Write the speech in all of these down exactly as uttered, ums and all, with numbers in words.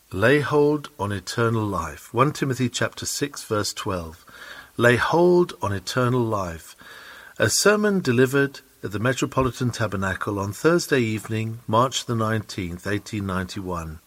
Lay hold on eternal life. First Timothy chapter six, verse twelve. Lay hold on eternal life. A sermon delivered at the Metropolitan Tabernacle on Thursday evening, March the nineteenth, eighteen ninety-one.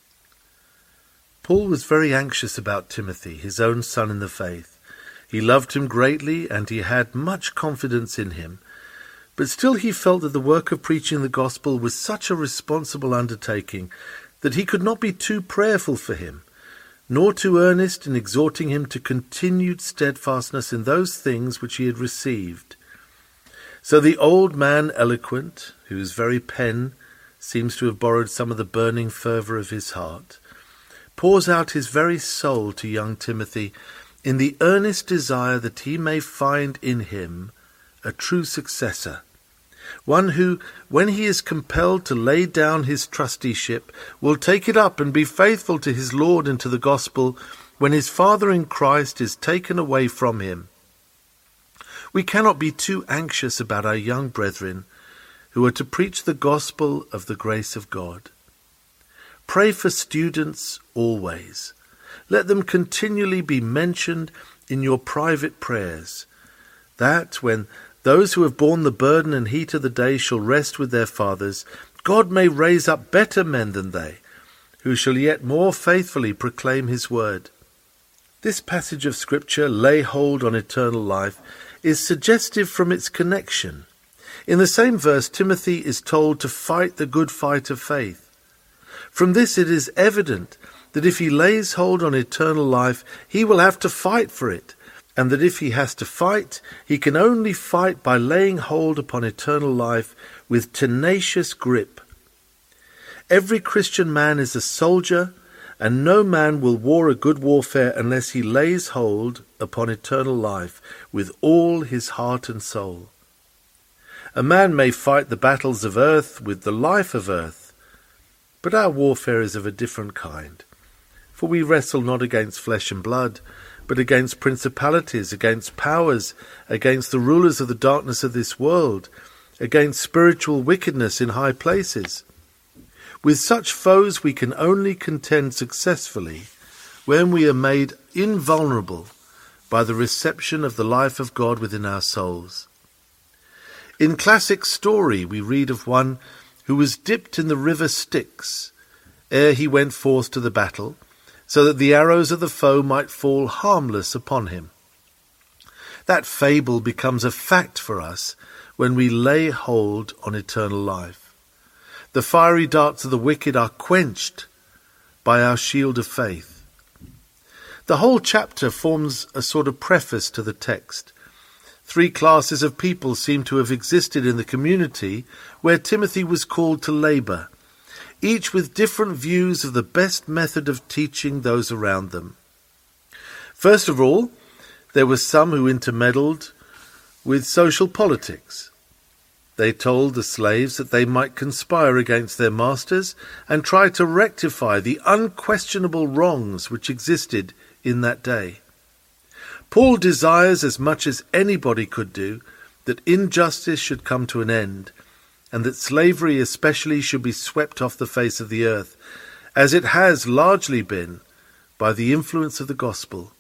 Paul was very anxious about Timothy, his own son in the faith. He loved him greatly, and he had much confidence in him. But still he felt that the work of preaching the gospel was such a responsible undertaking that he could not be too prayerful for him, nor too earnest in exhorting him to continued steadfastness in those things which he had received. So the old man eloquent, whose very pen seems to have borrowed some of the burning fervour of his heart, pours out his very soul to young Timothy in the earnest desire that he may find in him a true successor, one who, when he is compelled to lay down his trusteeship, will take it up and be faithful to his Lord and to the gospel when his Father in Christ is taken away from him. We cannot be too anxious about our young brethren who are to preach the gospel of the grace of God. Pray for students always. Let them continually be mentioned in your private prayers, that when those who have borne the burden and heat of the day shall rest with their fathers, God may raise up better men than they, who shall yet more faithfully proclaim his word. This passage of Scripture, lay hold on eternal life, is suggestive from its connection. In the same verse, Timothy is told to fight the good fight of faith. From this it is evident that if he lays hold on eternal life, he will have to fight for it, and that if he has to fight, he can only fight by laying hold upon eternal life with tenacious grip. Every Christian man is a soldier, and no man will war a good warfare unless he lays hold upon eternal life with all his heart and soul. A man may fight the battles of earth with the life of earth, but our warfare is of a different kind. For we wrestle not against flesh and blood, but against principalities, against powers, against the rulers of the darkness of this world, against spiritual wickedness in high places. With such foes we can only contend successfully when we are made invulnerable by the reception of the life of God within our souls. In classic story we read of one who was dipped in the river Styx ere he went forth to the battle, so that the arrows of the foe might fall harmless upon him. That fable becomes a fact for us when we lay hold on eternal life. The fiery darts of the wicked are quenched by our shield of faith. The whole chapter forms a sort of preface to the text. Three classes of people seem to have existed in the community where Timothy was called to labour, each with different views of the best method of teaching those around them. First of all, there were some who intermeddled with social politics. They told the slaves that they might conspire against their masters and try to rectify the unquestionable wrongs which existed in that day. Paul desires, as much as anybody could do, that injustice should come to an end, and that slavery especially should be swept off the face of the earth, as it has largely been by the influence of the gospel.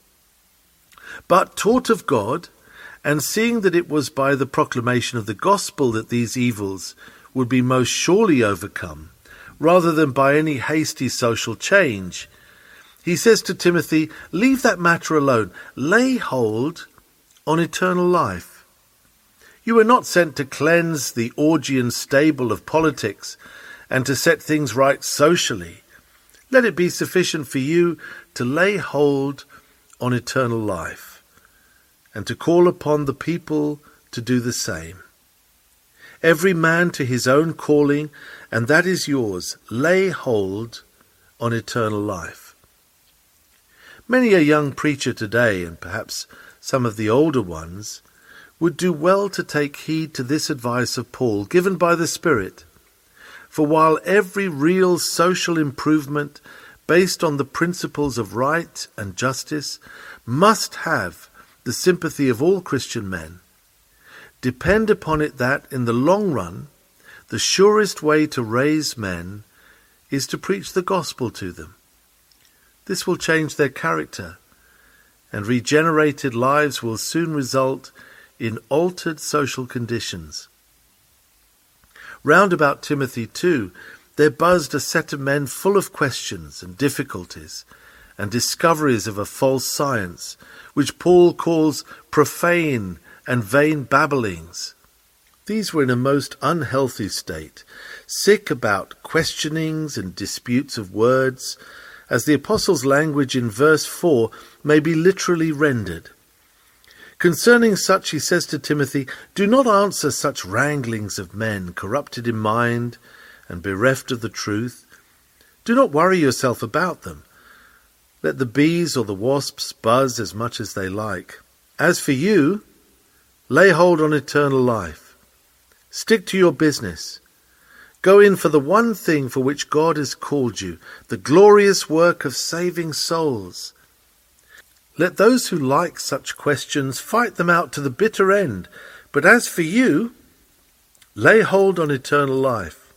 But taught of God, and seeing that it was by the proclamation of the gospel that these evils would be most surely overcome, rather than by any hasty social change, he says to Timothy, leave that matter alone, lay hold on eternal life. You are not sent to cleanse the Augean stable of politics and to set things right socially. Let it be sufficient for you to lay hold on eternal life and to call upon the people to do the same. Every man to his own calling, and that is yours. Lay hold on eternal life. Many a young preacher today, and perhaps some of the older ones, would do well to take heed to this advice of Paul, given by the Spirit. For while every real social improvement based on the principles of right and justice must have the sympathy of all Christian men, depend upon it that, in the long run, the surest way to raise men is to preach the gospel to them, This will change their character, and regenerated lives will soon result in altered social conditions. Round about Timothy too, there buzzed a set of men full of questions and difficulties and discoveries of a false science, which Paul calls profane and vain babblings. These were in a most unhealthy state, sick about questionings and disputes of words, as the Apostle's language in verse four may be literally rendered. Concerning such, he says to Timothy, do not answer such wranglings of men, corrupted in mind and bereft of the truth. Do not worry yourself about them. Let the bees or the wasps buzz as much as they like. As for you, lay hold on eternal life. Stick to your business. Go in for the one thing for which God has called you, the glorious work of saving souls. Let those who like such questions fight them out to the bitter end, but as for you, lay hold on eternal life.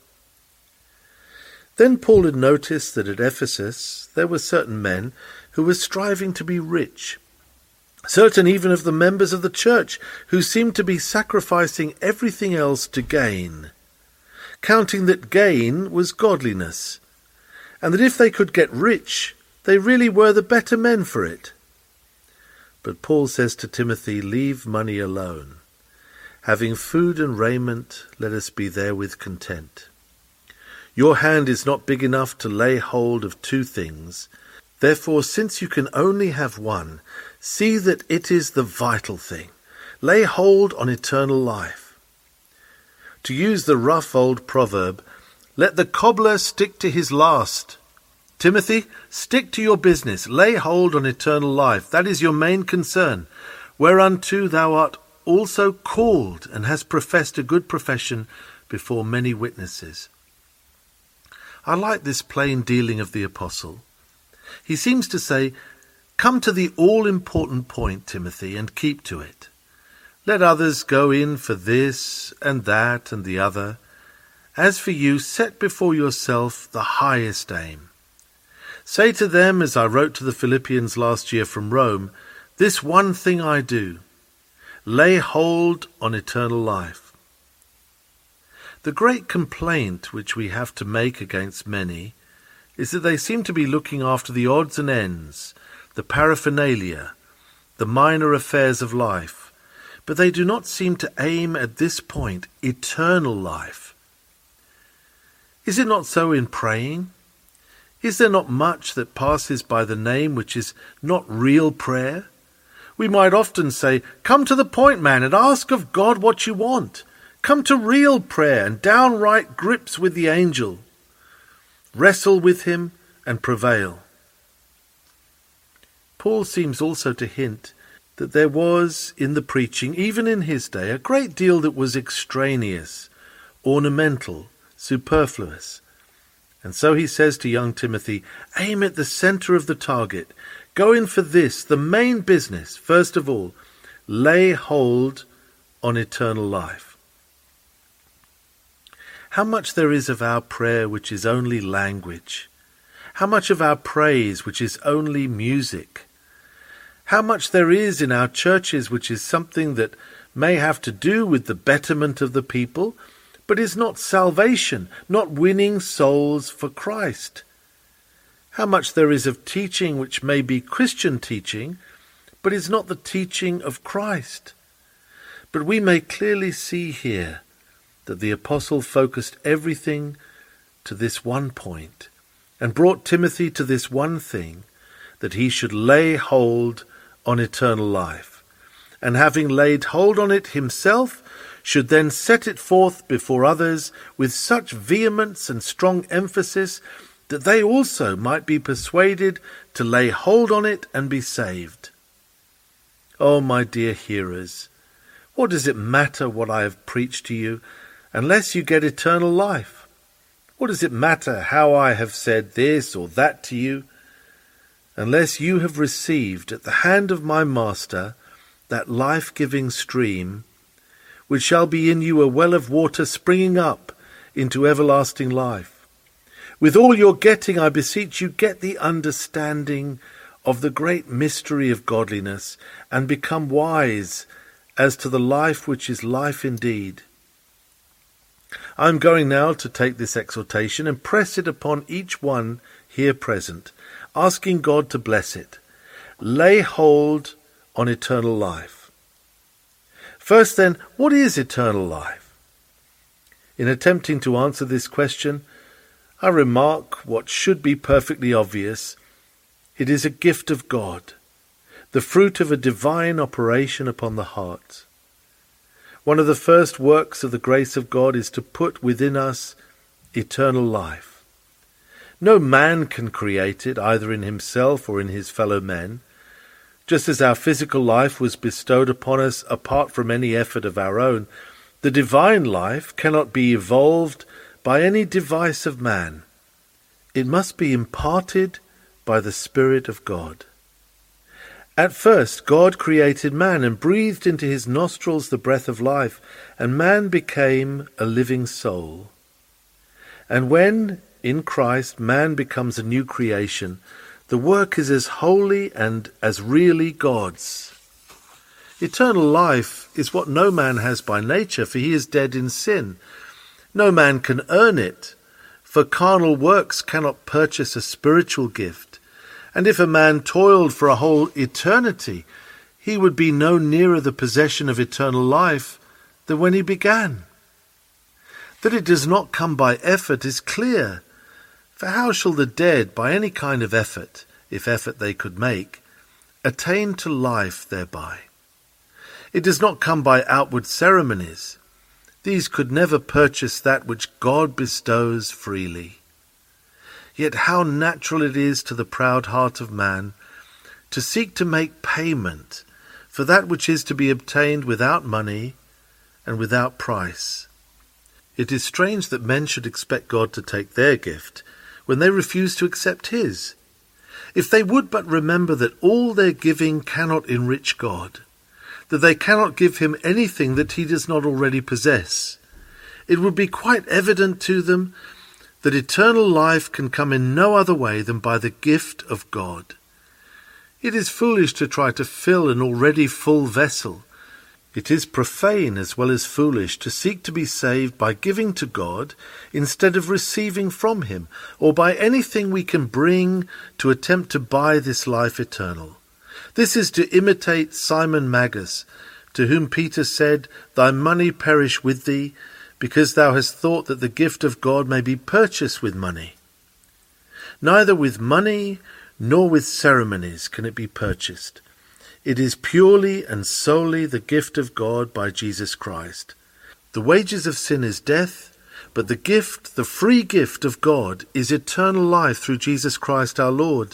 Then Paul had noticed that at Ephesus there were certain men who were striving to be rich, certain even of the members of the church who seemed to be sacrificing everything else to gain, counting that gain was godliness, and that if they could get rich, they really were the better men for it. But Paul says to Timothy, leave money alone. Having food and raiment, let us be therewith content. Your hand is not big enough to lay hold of two things. Therefore, since you can only have one, see that it is the vital thing. Lay hold on eternal life. To use the rough old proverb, let the cobbler stick to his last. Timothy, stick to your business. Lay hold on eternal life. That is your main concern, whereunto thou art also called and hast professed a good profession before many witnesses. I like this plain dealing of the apostle. He seems to say, come to the all-important point, Timothy, and keep to it. Let others go in for this and that and the other. As for you, set before yourself the highest aim. Say to them, as I wrote to the Philippians last year from Rome, this one thing I do, lay hold on eternal life. The great complaint which we have to make against many is that they seem to be looking after the odds and ends, the paraphernalia, the minor affairs of life, but they do not seem to aim at this point, eternal life. Is it not so in praying? Is there not much that passes by the name which is not real prayer? We might often say, come to the point, man, and ask of God what you want. Come to real prayer and downright grips with the angel. Wrestle with him and prevail. Paul seems also to hint that there was in the preaching, even in his day, a great deal that was extraneous, ornamental, superfluous. And so he says to young Timothy, aim at the center of the target. Go in for this, the main business. First of all, lay hold on eternal life. How much there is of our prayer which is only language. How much of our praise which is only music. How much there is in our churches which is something that may have to do with the betterment of the people, but is not salvation, not winning souls for Christ. How much there is of teaching which may be Christian teaching, but is not the teaching of Christ. But we may clearly see here that the apostle focused everything to this one point and brought Timothy to this one thing, that he should lay hold on eternal life, and having laid hold on it himself, should then set it forth before others with such vehemence and strong emphasis that they also might be persuaded to lay hold on it and be saved. Oh, my dear hearers, what does it matter what I have preached to you, unless you get eternal life? What does it matter how I have said this or that to you, unless you have received at the hand of my Master that life-giving stream, which shall be in you a well of water springing up into everlasting life, With all your getting, I beseech you, get the understanding of the great mystery of godliness, and become wise as to the life which is life indeed. I am going now to take this exhortation and press it upon each one here present, asking God to bless it. Lay hold on eternal life. First then, what is eternal life? In attempting to answer this question, I remark what should be perfectly obvious. It is a gift of God, the fruit of a divine operation upon the heart. One of the first works of the grace of God is to put within us eternal life. No man can create it, either in himself or in his fellow men. Just as our physical life was bestowed upon us apart from any effort of our own, the divine life cannot be evolved by any device of man. It must be imparted by the Spirit of God. At first, God created man and breathed into his nostrils the breath of life, and man became a living soul. And when, in Christ, man becomes a new creation, the work is as holy and as really God's. Eternal life is what no man has by nature, for he is dead in sin. No man can earn it, for carnal works cannot purchase a spiritual gift. And if a man toiled for a whole eternity, he would be no nearer the possession of eternal life than when he began. That it does not come by effort is clear, for how shall the dead, by any kind of effort, if effort they could make, attain to life thereby? It does not come by outward ceremonies. These could never purchase that which God bestows freely. Yet how natural it is to the proud heart of man to seek to make payment for that which is to be obtained without money and without price. It is strange that men should expect God to take their gift when they refuse to accept his. If they would but remember that all their giving cannot enrich God, that they cannot give him anything that he does not already possess, it would be quite evident to them that eternal life can come in no other way than by the gift of God. It is foolish to try to fill an already full vessel. It is profane as well as foolish to seek to be saved by giving to God instead of receiving from him, or by anything we can bring to attempt to buy this life eternal. This is to imitate Simon Magus, to whom Peter said, "Thy money perish with thee, because thou hast thought that the gift of God may be purchased with money. Neither with money nor with ceremonies can it be purchased. It is purely and solely the gift of God by Jesus Christ. The wages of sin is death, but the gift, the free gift of God, is eternal life through Jesus Christ our Lord.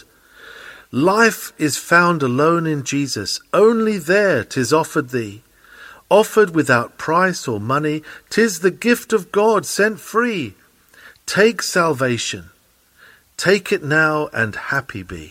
Life is found alone in Jesus. Only there 'tis offered thee. Offered without price or money, 'tis the gift of God sent free. Take salvation. Take it now and happy be."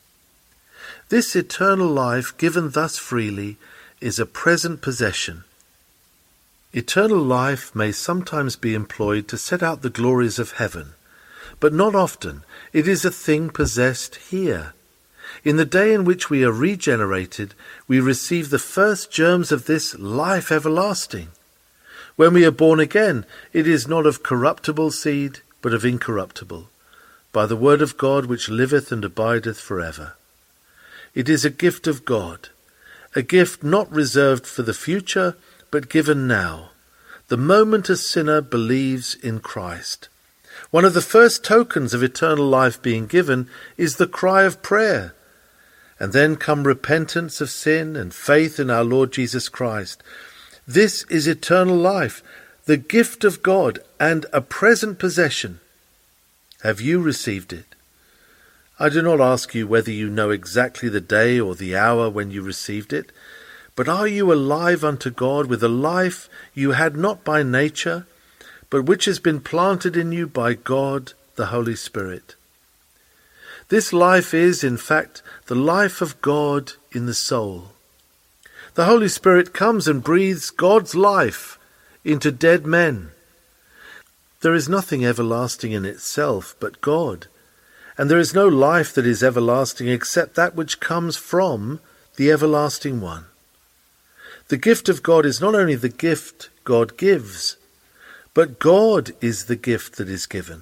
This eternal life given thus freely is a present possession. Eternal life may sometimes be employed to set out the glories of heaven, but not often. It is a thing possessed here. In the day in which we are regenerated, we receive the first germs of this life everlasting. When we are born again, it is not of corruptible seed, but of incorruptible, by the word of God which liveth and abideth for ever. It is a gift of God, a gift not reserved for the future, but given now, the moment a sinner believes in Christ. One of the first tokens of eternal life being given is the cry of prayer, and then come repentance of sin and faith in our Lord Jesus Christ. This is eternal life, the gift of God, and a present possession. Have you received it? I do not ask you whether you know exactly the day or the hour when you received it, but are you alive unto God with a life you had not by nature, but which has been planted in you by God the Holy Spirit? This life is, in fact, the life of God in the soul. The Holy Spirit comes and breathes God's life into dead men. There is nothing everlasting in itself but God, and there is no life that is everlasting except that which comes from the everlasting one. The gift of God is not only the gift God gives, but God is the gift that is given.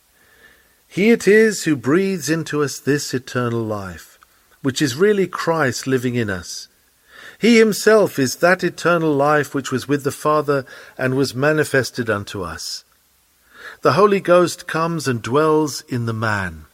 He it is who breathes into us this eternal life, which is really Christ living in us. He himself is that eternal life which was with the Father and was manifested unto us. The Holy Ghost comes and dwells in the man.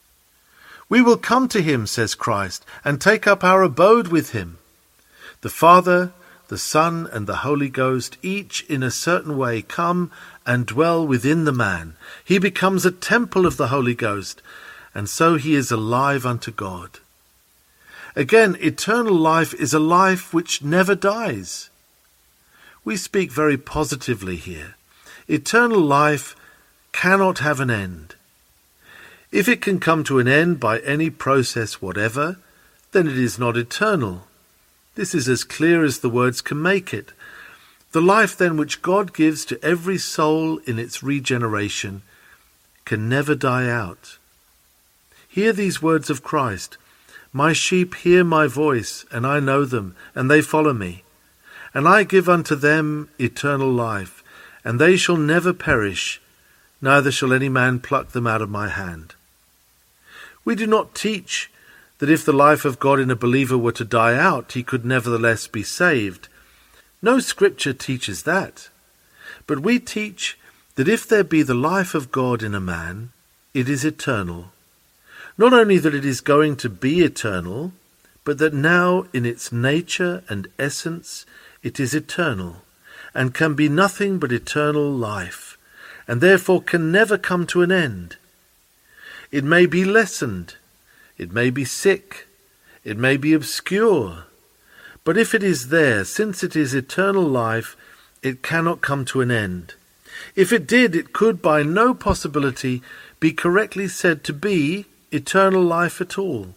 We will come to him, says Christ, and take up our abode with him. The Father, the Son, and the Holy Ghost, each in a certain way, come and dwell within the man. He becomes a temple of the Holy Ghost, and so he is alive unto God. Again, eternal life is a life which never dies. We speak very positively here. Eternal life cannot have an end. If it can come to an end by any process whatever, then it is not eternal. This is as clear as the words can make it. The life then which God gives to every soul in its regeneration can never die out. Hear these words of Christ. My sheep hear my voice, and I know them, and they follow me. And I give unto them eternal life, and they shall never perish, neither shall any man pluck them out of my hand. We do not teach that if the life of God in a believer were to die out, he could nevertheless be saved. No scripture teaches that. But we teach that if there be the life of God in a man, it is eternal. Not only that it is going to be eternal, but that now in its nature and essence it is eternal, and can be nothing but eternal life, and therefore can never come to an end. It may be lessened, it may be sick, it may be obscure, but if it is there, since it is eternal life, it cannot come to an end. If it did, it could by no possibility be correctly said to be eternal life at all.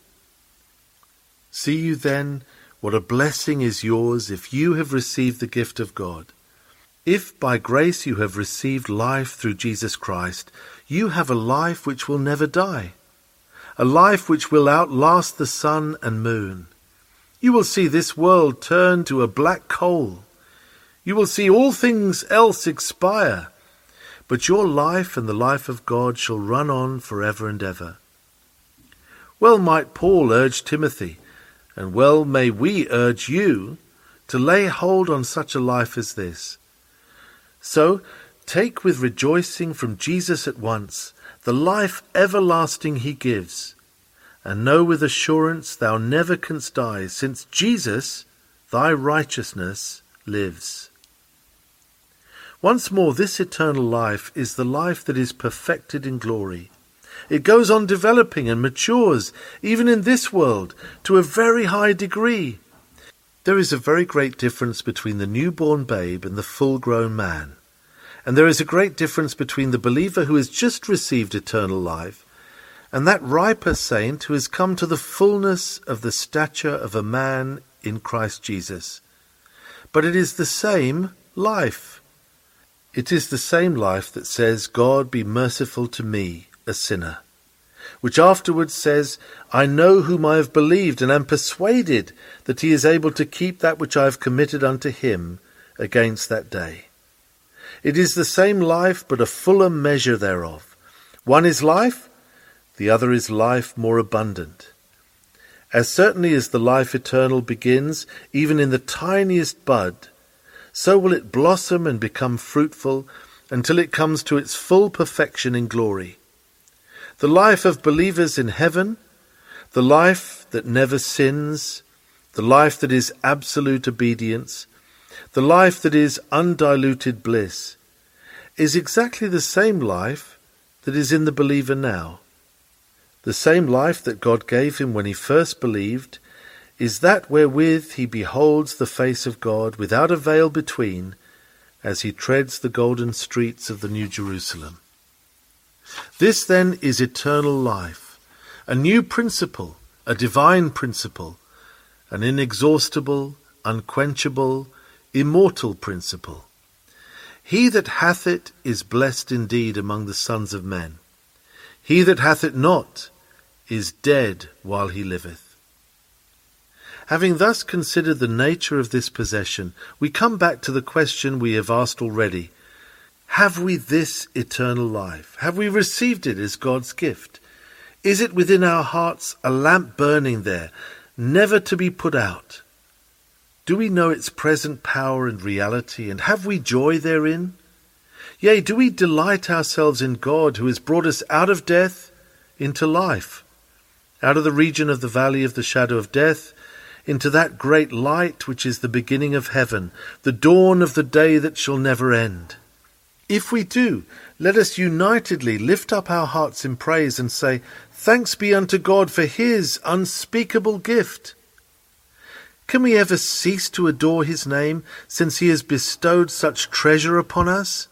See you then what a blessing is yours if you have received the gift of God. If by grace you have received life through Jesus Christ, you have a life which will never die, a life which will outlast the sun and moon. You will see this world turn to a black coal. You will see all things else expire, but your life and the life of God shall run on forever and ever. Well might Paul urge Timothy, and well may we urge you, to lay hold on such a life as this. So, take with rejoicing from Jesus at once the life everlasting he gives, and know with assurance thou never canst die, since Jesus, thy righteousness, lives. Once more, this eternal life is the life that is perfected in glory. It goes on developing and matures, even in this world, to a very high degree. There is a very great difference between the newborn babe and the full-grown man. And there is a great difference between the believer who has just received eternal life and that riper saint who has come to the fullness of the stature of a man in Christ Jesus. But it is the same life. It is the same life that says, God be merciful to me, a sinner, which afterwards says, I know whom I have believed, and am persuaded that he is able to keep that which I have committed unto him against that day. It is the same life, but a fuller measure thereof. One is life, the other is life more abundant. As certainly as the life eternal begins, even in the tiniest bud, so will it blossom and become fruitful until it comes to its full perfection in glory. The life of believers in heaven, the life that never sins, the life that is absolute obedience, the life that is undiluted bliss, is exactly the same life that is in the believer now. The same life that God gave him when he first believed is that wherewith he beholds the face of God without a veil between, as he treads the golden streets of the New Jerusalem. This then is eternal life, a new principle, a divine principle, an inexhaustible, unquenchable, immortal principle. He that hath it is blessed indeed among the sons of men. He that hath it not is dead while he liveth. Having thus considered the nature of this possession, we come back to the question we have asked already. Have we this eternal life? Have we received it as God's gift? Is it within our hearts a lamp burning there, never to be put out? Do we know its present power and reality, and have we joy therein? Yea, do we delight ourselves in God, who has brought us out of death into life, out of the region of the valley of the shadow of death, into that great light which is the beginning of heaven, the dawn of the day that shall never end? If we do, let us unitedly lift up our hearts in praise and say, Thanks be unto God for his unspeakable gift. Can we ever cease to adore his name, since he has bestowed such treasure upon us?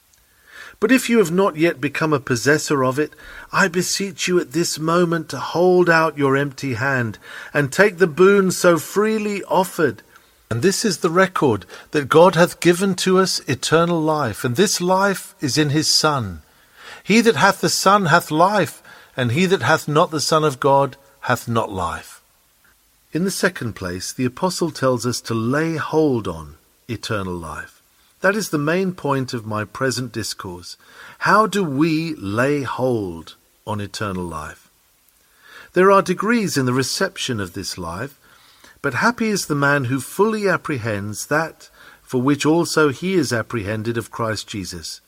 But if you have not yet become a possessor of it, I beseech you at this moment to hold out your empty hand and take the boon so freely offered. And this is the record, that God hath given to us eternal life, and this life is in his Son. He that hath the Son hath life, and he that hath not the Son of God hath not life. In the second place, the Apostle tells us to lay hold on eternal life. That is the main point of my present discourse. How do we lay hold on eternal life? There are degrees in the reception of this life, but happy is the man who fully apprehends that for which also he is apprehended of Christ Jesus.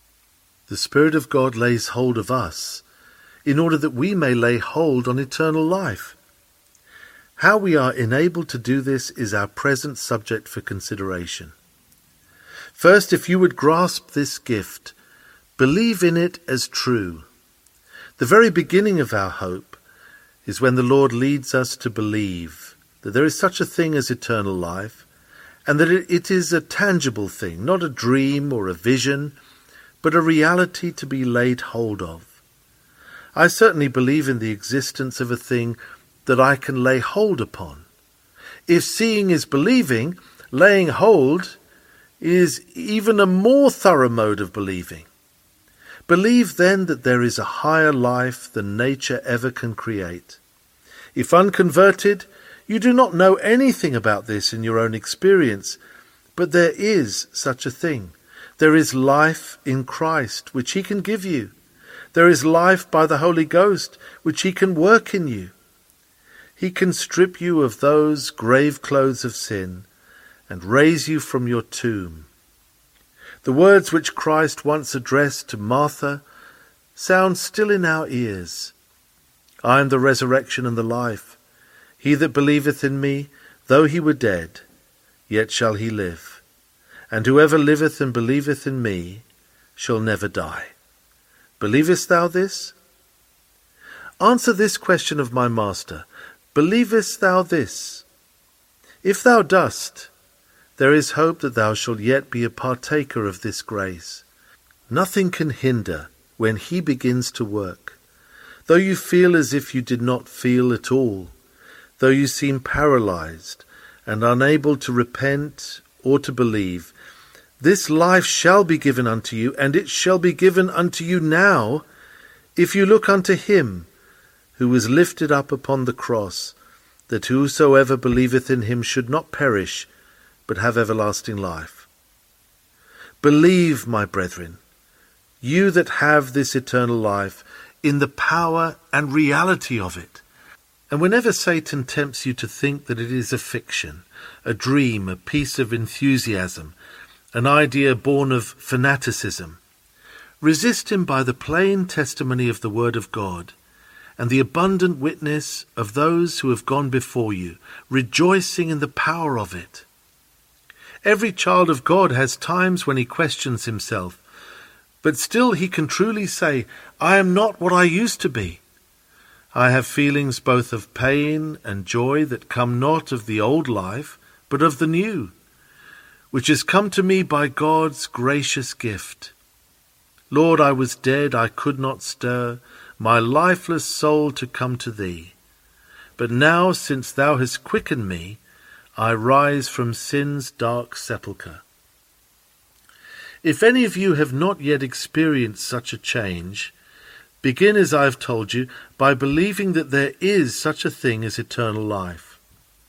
The Spirit of God lays hold of us, in order that we may lay hold on eternal life. How we are enabled to do this is our present subject for consideration. First, if you would grasp this gift, believe in it as true. The very beginning of our hope is when the Lord leads us to believe that there is such a thing as eternal life, and that it is a tangible thing, not a dream or a vision, but a reality to be laid hold of. I certainly believe in the existence of a thing that I can lay hold upon. If seeing is believing, laying hold is even a more thorough mode of believing. Believe then that there is a higher life than nature ever can create. If unconverted, you do not know anything about this in your own experience, but there is such a thing. There is life in Christ, which he can give you. There is life by the Holy Ghost, which he can work in you. He can strip you of those grave clothes of sin and raise you from your tomb. The words which Christ once addressed to Martha sound still in our ears. I am the resurrection and the life. He that believeth in me, though he were dead, yet shall he live. And whoever liveth and believeth in me shall never die. Believest thou this? Answer this question of my Master. Believest thou this? If thou dost, there is hope that thou shalt yet be a partaker of this grace. Nothing can hinder when he begins to work. Though you feel as if you did not feel at all, though you seem paralyzed and unable to repent or to believe, this life shall be given unto you, and it shall be given unto you now, if you look unto him who was lifted up upon the cross, that whosoever believeth in him should not perish, but have everlasting life. Believe, my brethren, you that have this eternal life, in the power and reality of it. And whenever Satan tempts you to think that it is a fiction, a dream, a piece of enthusiasm, an idea born of fanaticism, resist him by the plain testimony of the Word of God, and the abundant witness of those who have gone before you, rejoicing in the power of it. Every child of God has times when he questions himself, but still he can truly say, I am not what I used to be. I have feelings both of pain and joy that come not of the old life, but of the new, which has come to me by God's gracious gift. Lord, I was dead, I could not stir, my lifeless soul to come to thee. But now, since thou hast quickened me, I rise from sin's dark sepulchre. If any of you have not yet experienced such a change, begin, as I have told you, by believing that there is such a thing as eternal life.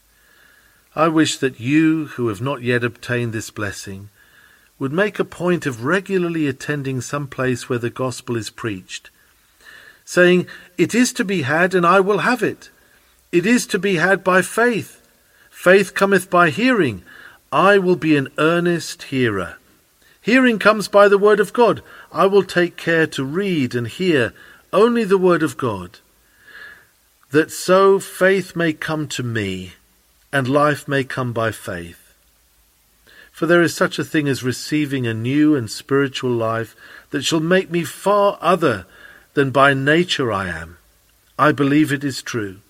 I wish that you, who have not yet obtained this blessing, would make a point of regularly attending some place where the gospel is preached, saying, "It is to be had, and I will have it. It is to be had by faith. Faith cometh by hearing. I will be an earnest hearer. Hearing comes by the word of God. I will take care to read and hear only the word of God, that so faith may come to me, and life may come by faith. For there is such a thing as receiving a new and spiritual life that shall make me far other than by nature I am. I believe it is true."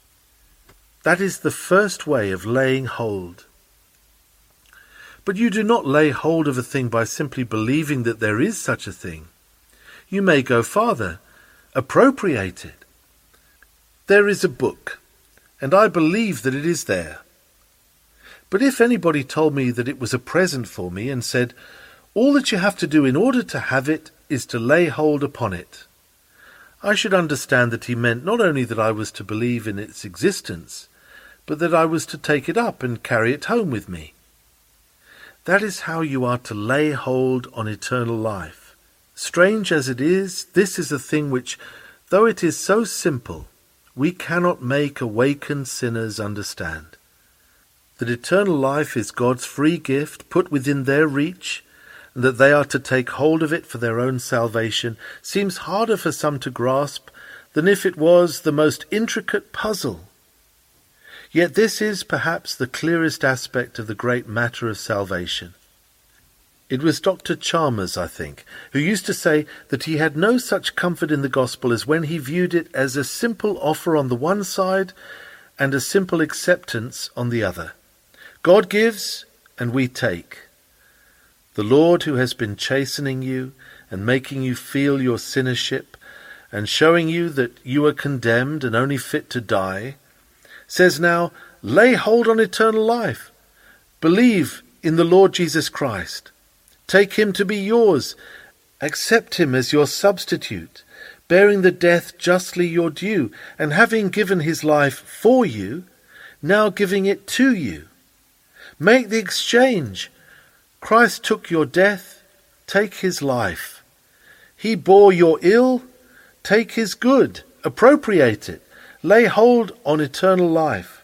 That is the first way of laying hold. But you do not lay hold of a thing by simply believing that there is such a thing. You may go farther. Appropriate it. There is a book, and I believe that it is there. But if anybody told me that it was a present for me and said, "All that you have to do in order to have it is to lay hold upon it," I should understand that he meant not only that I was to believe in its existence, but that I was to take it up and carry it home with me. That is how you are to lay hold on eternal life. Strange as it is, this is a thing which, though it is so simple, we cannot make awakened sinners understand. That eternal life is God's free gift put within their reach, and that they are to take hold of it for their own salvation, seems harder for some to grasp than if it was the most intricate puzzle. Yet this is perhaps the clearest aspect of the great matter of salvation. It was Doctor Chalmers, I think, who used to say that he had no such comfort in the gospel as when he viewed it as a simple offer on the one side and a simple acceptance on the other. God gives and we take. The Lord, who has been chastening you and making you feel your sinnership and showing you that you are condemned and only fit to die, says now, lay hold on eternal life. Believe in the Lord Jesus Christ. Take him to be yours. Accept him as your substitute, bearing the death justly your due, and having given his life for you, now giving it to you. Make the exchange. Christ took your death, take his life. He bore your ill, take his good, appropriate it. Lay hold on eternal life.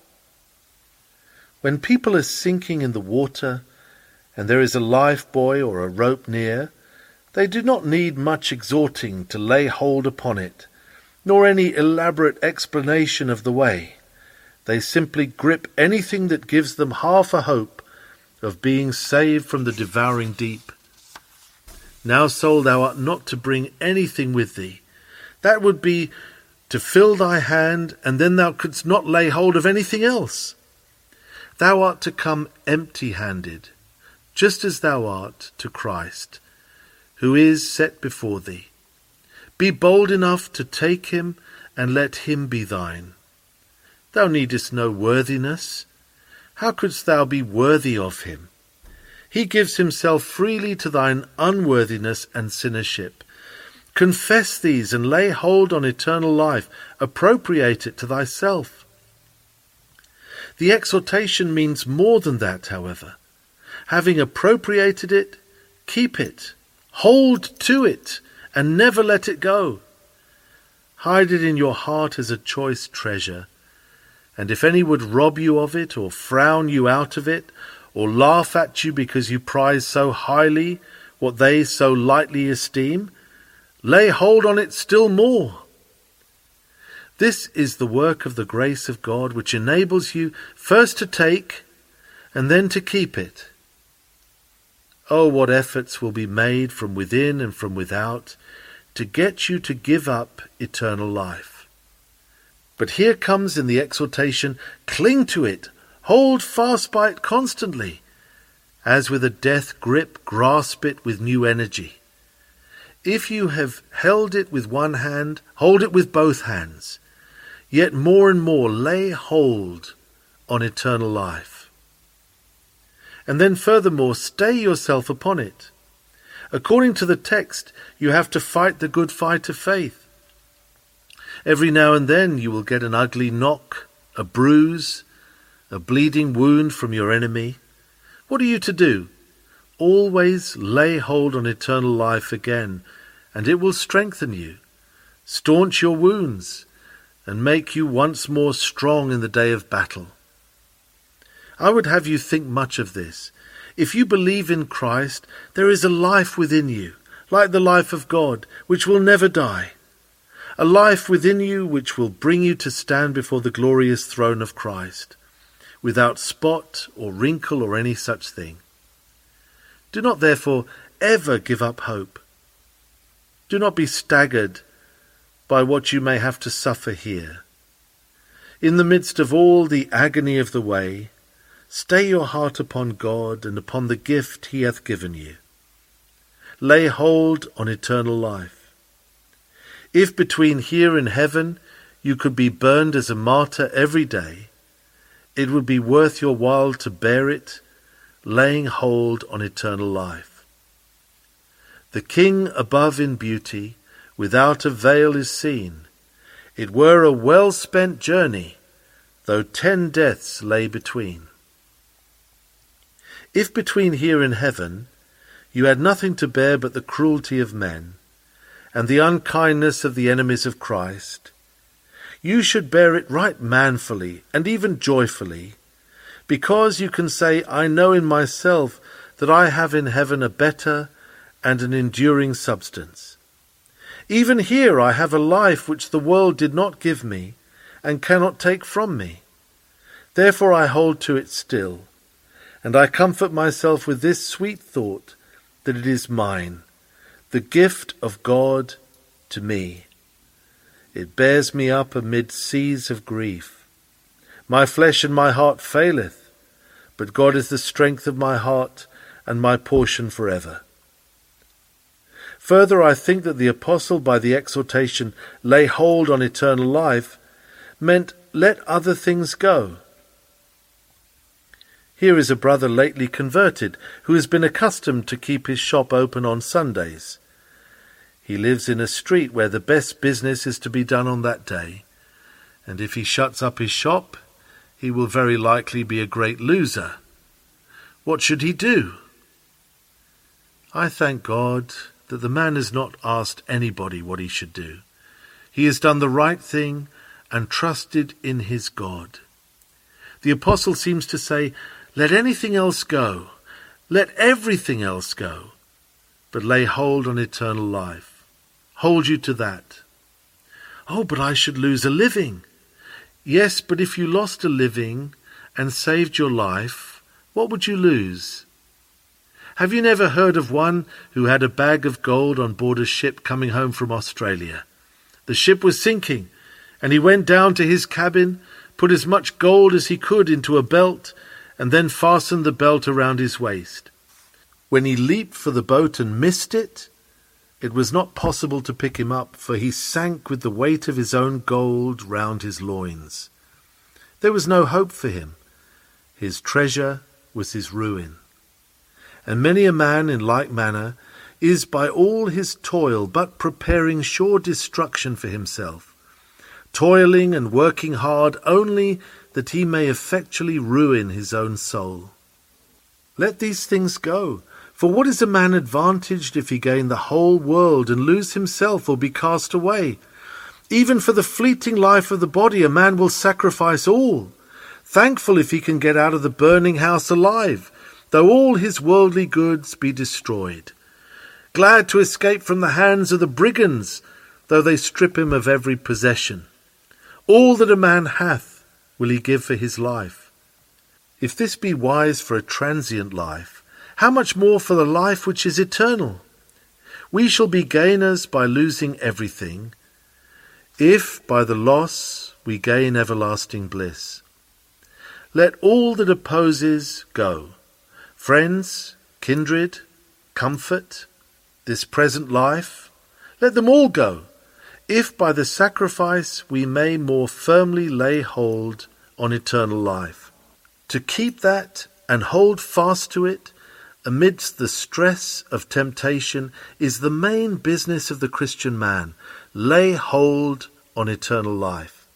When people are sinking in the water, and there is a life buoy or a rope near, they do not need much exhorting to lay hold upon it, nor any elaborate explanation of the way. They simply grip anything that gives them half a hope of being saved from the devouring deep. Now, soul, thou art not to bring anything with thee. That would be to fill thy hand, and then thou couldst not lay hold of anything else. Thou art to come empty-handed, just as thou art to Christ, who is set before thee. Be bold enough to take him, and let him be thine. Thou needest no worthiness. How couldst thou be worthy of him? He gives himself freely to thine unworthiness and sinnership. Confess these and lay hold on eternal life. Appropriate it to thyself. The exhortation means more than that, however. Having appropriated it, keep it, hold to it, and never let it go. Hide it in your heart as a choice treasure, and if any would rob you of it, or frown you out of it, or laugh at you because you prize so highly what they so lightly esteem, lay hold on it still more. This is the work of the grace of God, which enables you first to take and then to keep it. Oh, what efforts will be made from within and from without to get you to give up eternal life. But here comes in the exhortation, cling to it, hold fast by it constantly, as with a death grip, grasp it with new energy. If you have held it with one hand, hold it with both hands. Yet more and more lay hold on eternal life. And then furthermore, stay yourself upon it. According to the text, you have to fight the good fight of faith. Every now and then you will get an ugly knock, a bruise, a bleeding wound from your enemy. What are you to do? Always lay hold on eternal life again, and it will strengthen you, staunch your wounds, and make you once more strong in the day of battle. I would have you think much of this. If you believe in Christ, there is a life within you, like the life of God, which will never die. A life within you which will bring you to stand before the glorious throne of Christ, without spot or wrinkle or any such thing. Do not therefore ever give up hope. Do not be staggered by what you may have to suffer here. In the midst of all the agony of the way, stay your heart upon God and upon the gift he hath given you. Lay hold on eternal life. If between here and heaven you could be burned as a martyr every day, it would be worth your while to bear it, laying hold on eternal life. The King above in beauty, without a veil is seen. It were a well-spent journey, though ten deaths lay between. If between here and heaven you had nothing to bear but the cruelty of men, and the unkindness of the enemies of Christ, you should bear it right manfully and even joyfully, because you can say, I know in myself that I have in heaven a better and an enduring substance. Even here I have a life which the world did not give me and cannot take from me. Therefore I hold to it still, and I comfort myself with this sweet thought, that it is mine, the gift of God to me. It bears me up amid seas of grief. My flesh and my heart faileth, but God is the strength of my heart and my portion forever. Further, I think that the apostle, by the exhortation, lay hold on eternal life, meant let other things go. Here is a brother lately converted, who has been accustomed to keep his shop open on Sundays. He lives in a street where the best business is to be done on that day, and if he shuts up his shop, he will very likely be a great loser. What should he do? I thank God that the man has not asked anybody what he should do. He has done the right thing and trusted in his God. The apostle seems to say, let anything else go, let everything else go, but lay hold on eternal life. Hold you to that. Oh, but I should lose a living. Yes, but if you lost a living and saved your life, what would you lose? Have you never heard of one who had a bag of gold on board a ship coming home from Australia? The ship was sinking, and he went down to his cabin, put as much gold as he could into a belt, and then fastened the belt around his waist. When he leaped for the boat and missed it, it was not possible to pick him up, for he sank with the weight of his own gold round his loins. There was no hope for him. His treasure was his ruin. And many a man in like manner is by all his toil but preparing sure destruction for himself, toiling and working hard only that he may effectually ruin his own soul. Let these things go. For what is a man advantaged if he gain the whole world and lose himself or be cast away? Even for the fleeting life of the body a man will sacrifice all, thankful if he can get out of the burning house alive, though all his worldly goods be destroyed. Glad to escape from the hands of the brigands, though they strip him of every possession. All that a man hath will he give for his life. If this be wise for a transient life, how much more for the life which is eternal? We shall be gainers by losing everything, if by the loss we gain everlasting bliss. Let all that opposes go, friends, kindred, comfort, this present life, let them all go, if by the sacrifice we may more firmly lay hold on eternal life. To keep that and hold fast to it, amidst the stress of temptation, is the main business of the Christian man. Lay hold on eternal life.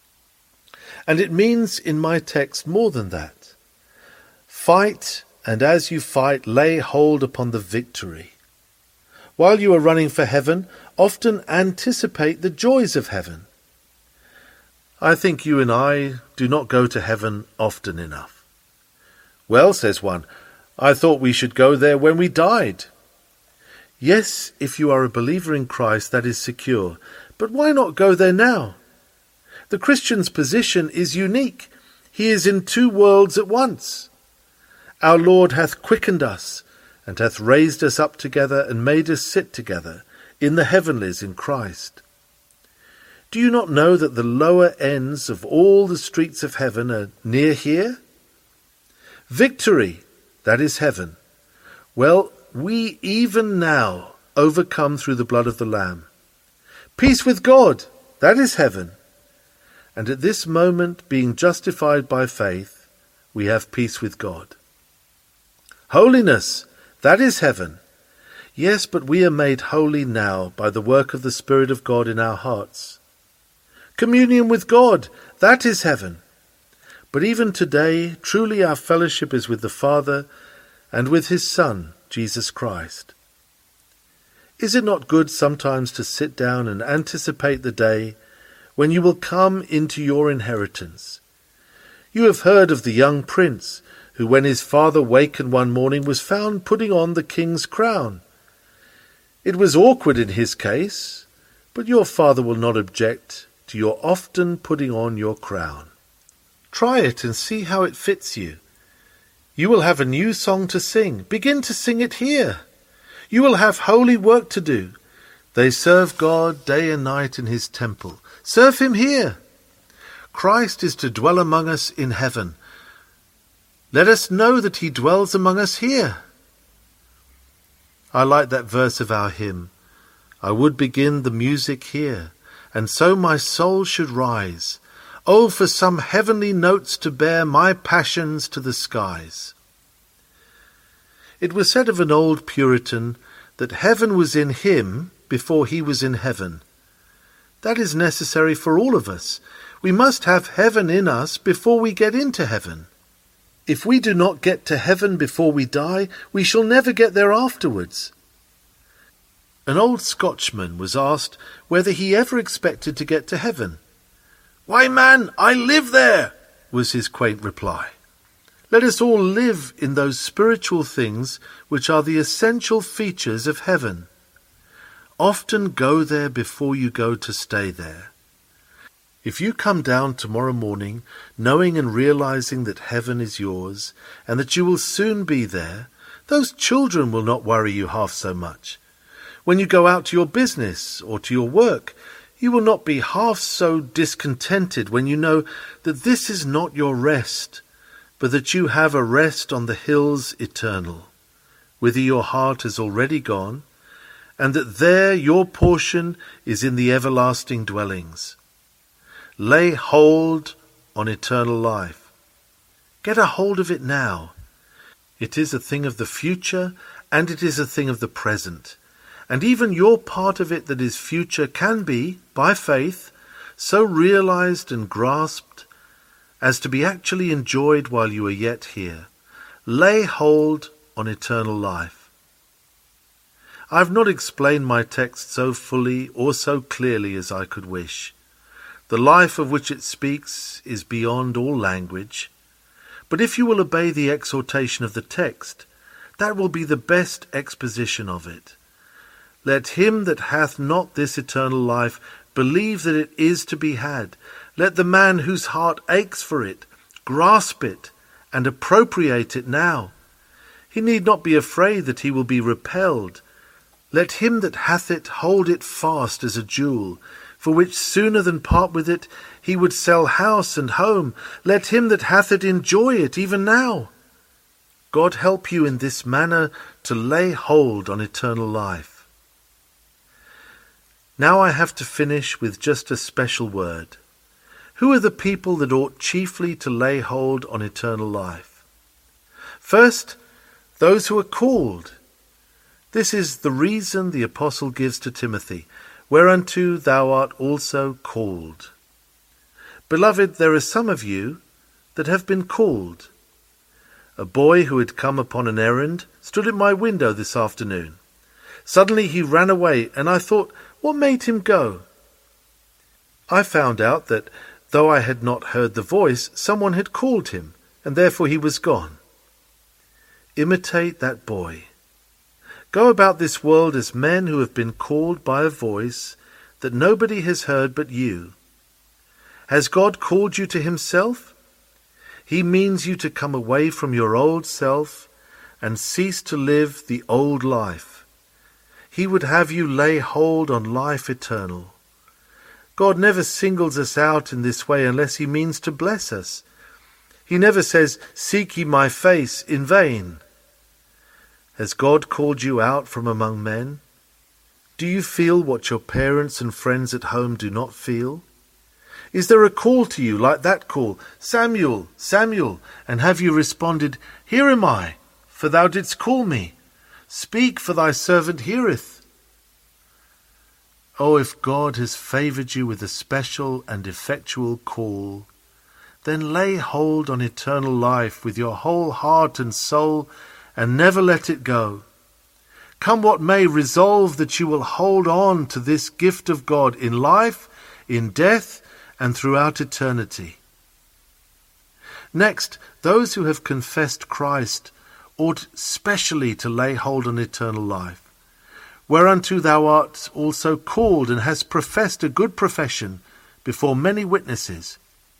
And it means in my text more than that. Fight, and as you fight, lay hold upon the victory. While you are running for heaven, often anticipate the joys of heaven. I think you and I do not go to heaven often enough. Well, says one, I thought we should go there when we died. Yes, if you are a believer in Christ, that is secure. But why not go there now? The Christian's position is unique. He is in two worlds at once. Our Lord hath quickened us, and hath raised us up together, and made us sit together in the heavenlies in Christ. Do you not know that the lower ends of all the streets of heaven are near here? Victory, that is heaven. Well, we even now overcome through the blood of the Lamb. Peace with God, that is heaven. And at this moment, being justified by faith, we have peace with God. Holiness, that is heaven. Yes, but we are made holy now by the work of the Spirit of God in our hearts. Communion with God, that is heaven. But even today, truly our fellowship is with the Father and with his Son, Jesus Christ. Is it not good sometimes to sit down and anticipate the day when you will come into your inheritance? You have heard of the young prince who, when his father wakened one morning, was found putting on the king's crown. It was awkward in his case, but your father will not object to your often putting on your crown. Try it and see how it fits you. You will have a new song to sing. Begin to sing it here. You will have holy work to do. They serve God day and night in his temple. Serve him here. Christ is to dwell among us in heaven. Let us know that he dwells among us here. I like that verse of our hymn. I would begin the music here, and so my soul should rise. Oh, for some heavenly notes to bear my passions to the skies. It was said of an old Puritan that heaven was in him before he was in heaven. That is necessary for all of us. We must have heaven in us before we get into heaven. If we do not get to heaven before we die, we shall never get there afterwards. An old Scotchman was asked whether he ever expected to get to heaven. "Why, man, I live there," was his quaint reply. Let us all live in those spiritual things which are the essential features of heaven. Often go there before you go to stay there. If you come down tomorrow morning knowing and realizing that heaven is yours and that you will soon be there, those children will not worry you half so much. When you go out to your business or to your work, you will not be half so discontented when you know that this is not your rest, but that you have a rest on the hills eternal, whither your heart has already gone, and that there your portion is in the everlasting dwellings. Lay hold on eternal life. Get a hold of it now. It is a thing of the future, and it is a thing of the present. And even your part of it that is future can be, by faith, so realized and grasped as to be actually enjoyed while you are yet here. Lay hold on eternal life. I have not explained my text so fully or so clearly as I could wish. The life of which it speaks is beyond all language. But if you will obey the exhortation of the text, that will be the best exposition of it. Let him that hath not this eternal life believe that it is to be had. Let the man whose heart aches for it grasp it and appropriate it now. He need not be afraid that he will be repelled. Let him that hath it hold it fast as a jewel, for which sooner than part with it he would sell house and home. Let him that hath it enjoy it even now. God help you in this manner to lay hold on eternal life. Now I have to finish with just a special word. Who are the people that ought chiefly to lay hold on eternal life? First, those who are called. This is the reason the apostle gives to Timothy, whereunto thou art also called. Beloved, there are some of you that have been called. A boy who had come upon an errand stood at my window this afternoon. Suddenly he ran away, and I thought, what made him go? I found out that, though I had not heard the voice, someone had called him, and therefore he was gone. Imitate that boy. Go about this world as men who have been called by a voice that nobody has heard but you. Has God called you to himself? He means you to come away from your old self and cease to live the old life. He would have you lay hold on life eternal. God never singles us out in this way unless he means to bless us. He never says, "Seek ye my face," in vain. Has God called you out from among men? Do you feel what your parents and friends at home do not feel? Is there a call to you like that call, "Samuel, Samuel," and have you responded, "Here am I, for thou didst call me. Speak, for thy servant heareth"? Oh, if God has favoured you with a special and effectual call, then lay hold on eternal life with your whole heart and soul, and never let it go. Come what may, resolve that you will hold on to this gift of God in life, in death, and throughout eternity. Next, those who have confessed Christ ought specially to lay hold on eternal life, whereunto thou art also called, and hast professed a good profession before many witnesses.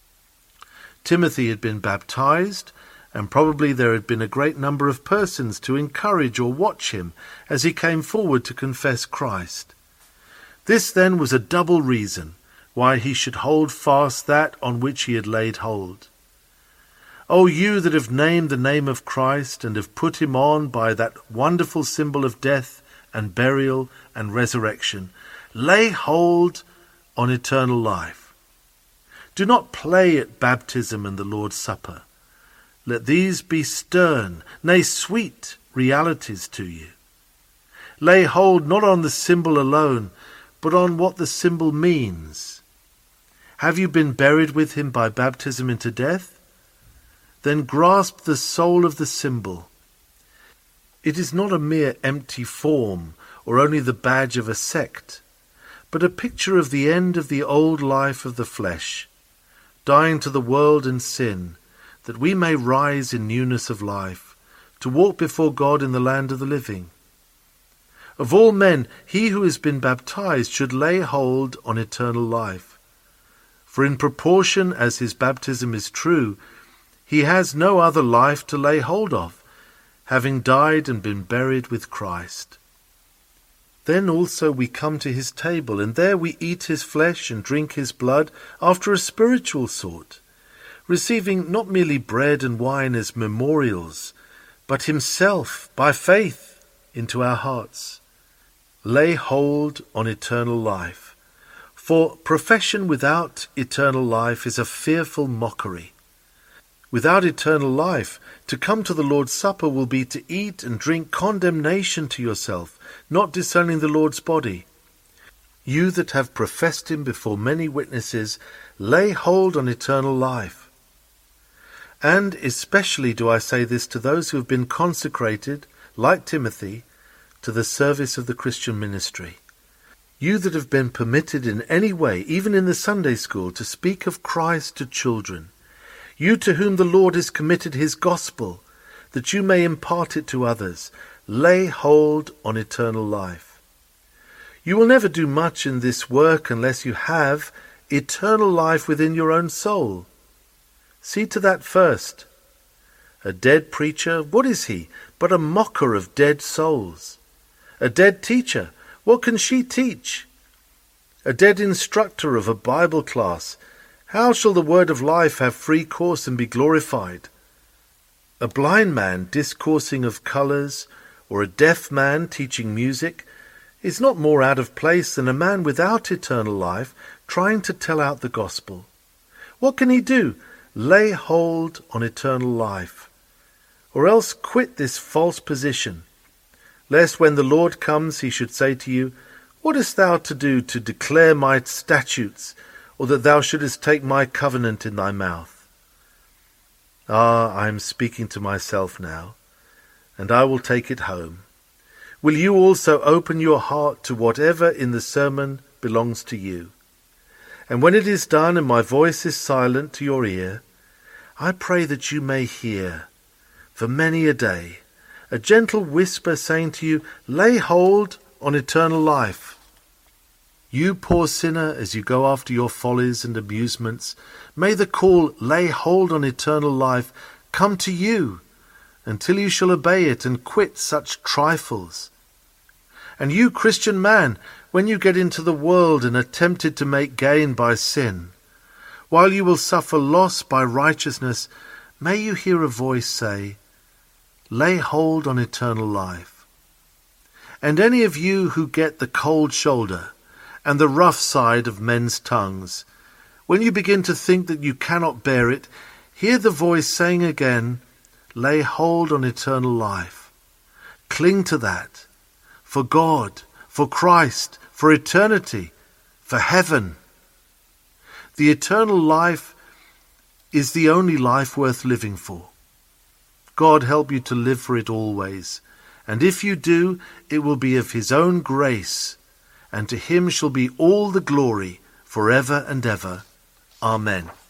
Timothy had been baptized, and probably there had been a great number of persons to encourage or watch him as he came forward to confess Christ. This then was a double reason why he should hold fast that on which he had laid hold. O you that have named the name of Christ and have put him on by that wonderful symbol of death and burial and resurrection, lay hold on eternal life. Do not play at baptism and the Lord's Supper. Let these be stern, nay, sweet realities to you. Lay hold not on the symbol alone, but on what the symbol means. Have you been buried with him by baptism into death? Then grasp the soul of the symbol. It is not a mere empty form or only the badge of a sect, but a picture of the end of the old life of the flesh, dying to the world and sin, that we may rise in newness of life, to walk before God in the land of the living. Of all men, he who has been baptized should lay hold on eternal life. For in proportion as his baptism is true, he has no other life to lay hold of, having died and been buried with Christ. Then also we come to his table, and there we eat his flesh and drink his blood after a spiritual sort, receiving not merely bread and wine as memorials, but himself by faith into our hearts. Lay hold on eternal life. For profession without eternal life is a fearful mockery. Without eternal life, to come to the Lord's Supper will be to eat and drink condemnation to yourself, not discerning the Lord's body. You that have professed him before many witnesses, lay hold on eternal life. And especially do I say this to those who have been consecrated, like Timothy, to the service of the Christian ministry. You that have been permitted in any way, even in the Sunday school, to speak of Christ to children, you to whom the Lord has committed his gospel, that you may impart it to others, lay hold on eternal life. You will never do much in this work unless you have eternal life within your own soul. See to that first. A dead preacher, what is he but a mocker of dead souls? A dead teacher, what can she teach? A dead instructor of a Bible class, how shall the word of life have free course and be glorified? A blind man discoursing of colours, or a deaf man teaching music, is not more out of place than a man without eternal life trying to tell out the gospel. What can he do? Lay hold on eternal life. Or else quit this false position, lest when the Lord comes he should say to you, What hast thou to do to declare my statutes, or that thou shouldest take my covenant in thy mouth? Ah, I am speaking to myself now, and I will take it home. Will you also open your heart to whatever in the sermon belongs to you? And when it is done and my voice is silent to your ear, I pray that you may hear, for many a day, a gentle whisper saying to you, Lay hold on eternal life. You poor sinner, as you go after your follies and amusements, may the call, Lay hold on eternal life, come to you, until you shall obey it and quit such trifles. And you, Christian man, when you get into the world and are tempted to make gain by sin, while you will suffer loss by righteousness, may you hear a voice say, Lay hold on eternal life. And any of you who get the cold shoulder and the rough side of men's tongues, when you begin to think that you cannot bear it, hear the voice saying again, Lay hold on eternal life. Cling to that. For God, for Christ, for eternity, for heaven. The eternal life is the only life worth living for. God help you to live for it always, and if you do, it will be of his own grace, and to him shall be all the glory forever and ever. Amen.